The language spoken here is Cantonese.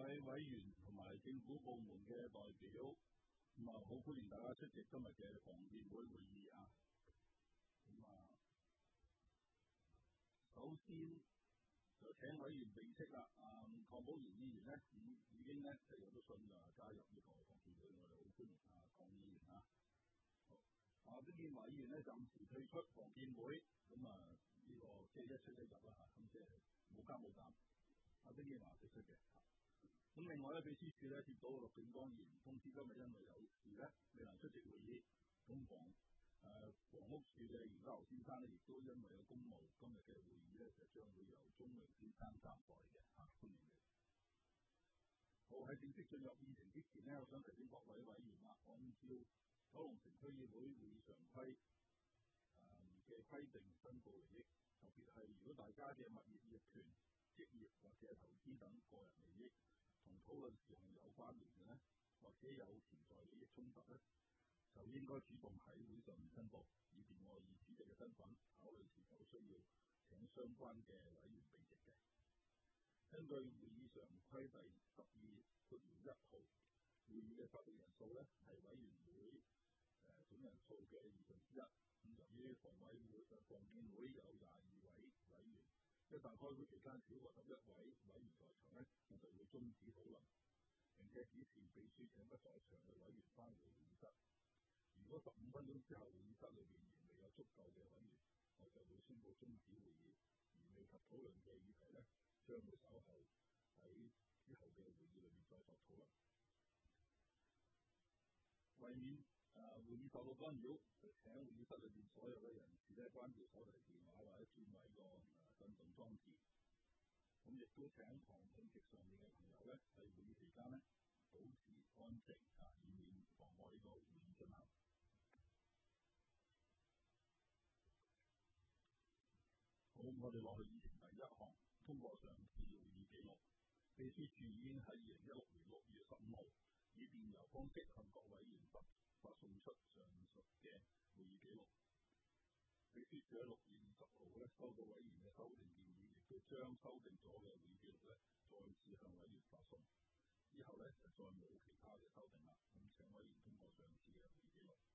委員同埋政府部門嘅代表，好歡迎大家出席今日嘅房建會會議啊！首先就請委員備悉啦。鄺寶賢議員咧已經有咗信加入呢個房建會，我哋好歡迎鄺議員啊！丁健華議員咧暫時退出房建會，呢個即係一出一入啦嚇，即係冇加冇減。丁健華退出嘅。另外咧，秘書處咧接到陸炳光議員通知，今日因為有事咧未能出席會議。咁房屋署嘅袁家豪先生咧，亦都因為有公務，今日嘅會議咧就將會由鍾榮先生擔代嘅歡迎你。好，喺正式進入議程之前咧，我想提醒各位委員按照九龍城區議會會議常規嘅規定申報利益，特別係如果大家嘅物業業權、職業或者投資等個人利益同討論事項有關聯嘅咧，或者有潛在利益衝突咧，就應該主動喺會上面申報，以便我以主席嘅身份考慮是否需要請相關嘅委員備席嘅。根據會議常規第12.1號，會議嘅法定人數咧係委員會總人數嘅1/2。由於房建會有22位委員，一旦開會期間少過11位委員在場咧，我就會終止討論，並且指示秘書請不在場嘅委員返回會議室。如果15分鐘之後會議室裏邊仍未有足夠嘅委員，我就會宣布終止會議，而未及討論嘅議題咧，將會稍後喺之後嘅會議裏面再作討論。為免會議受到干擾，請會議室裏邊所有嘅人士咧關掉手提電話或者轉為個震動裝置。亦都請旁聽席上面嘅朋友咧喺會議期間咧保持安靜以免妨礙呢個會議進行。好，我哋落去議程第1項，通過上次會議記錄。秘書處已經喺2016年6月15號以電郵方式向各委員發送出上述嘅會議記錄。秘書處喺6月20號收到委員嘅修訂建議，亦都將修訂咗嘅會議記錄再次向委員發送。之後就再冇其他嘅修訂啦。咁請委員通過上次嘅會議記錄。